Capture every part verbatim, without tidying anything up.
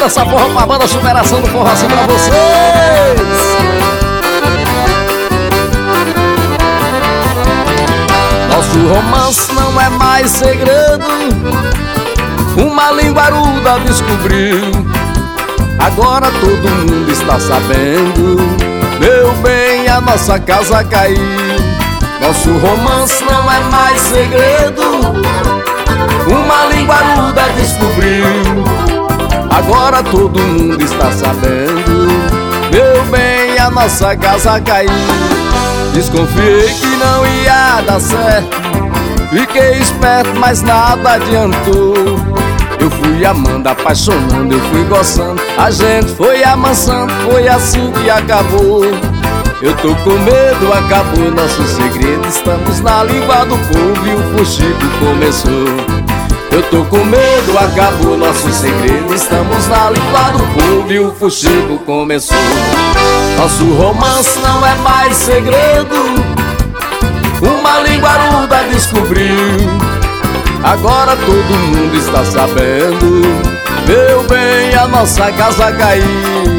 Dança Forró com a banda Superação do Forró assim pra vocês. Nosso romance não é mais segredo, uma linguaruda descobriu. Agora todo mundo está sabendo, meu bem, a nossa casa caiu. Nosso romance não é mais segredo, uma linguaruda descobriu. Agora todo mundo está sabendo, meu bem, a nossa casa caiu. Desconfiei que não ia dar certo, fiquei esperto, mas nada adiantou. Eu fui amando, apaixonando, eu fui gostando, a gente foi amansando, foi assim que acabou. Eu tô com medo, acabou nosso segredo, estamos na língua do povo e o fuxico começou. Eu tô com medo, acabou nosso segredo, estamos na língua do povo e o fuxico começou. Nosso romance não é mais segredo, uma linguaruda descobriu. Agora todo mundo está sabendo, meu bem, a nossa casa caiu.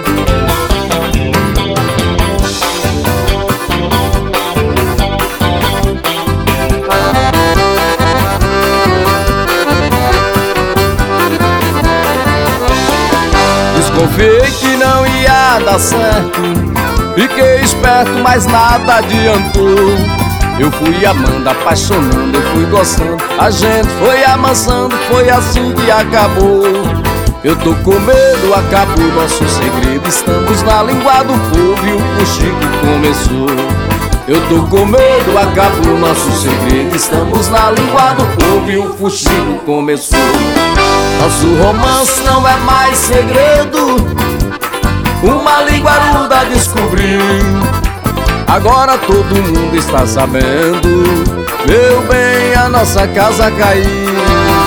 Desconfiei que não ia dar certo, fiquei esperto, mas nada adiantou. Eu fui amando, apaixonando, eu fui gostando, a gente foi amansando, foi assim que acabou. Eu tô com medo, acabou nosso segredo, estamos na língua do povo e o fuxico começou. Eu tô com medo, acabou nosso segredo, estamos na língua do povo e o fuxico começou. Nosso romance não é mais segredo, uma linguaruda descobriu. Agora todo mundo está sabendo, meu bem, a nossa casa caiu.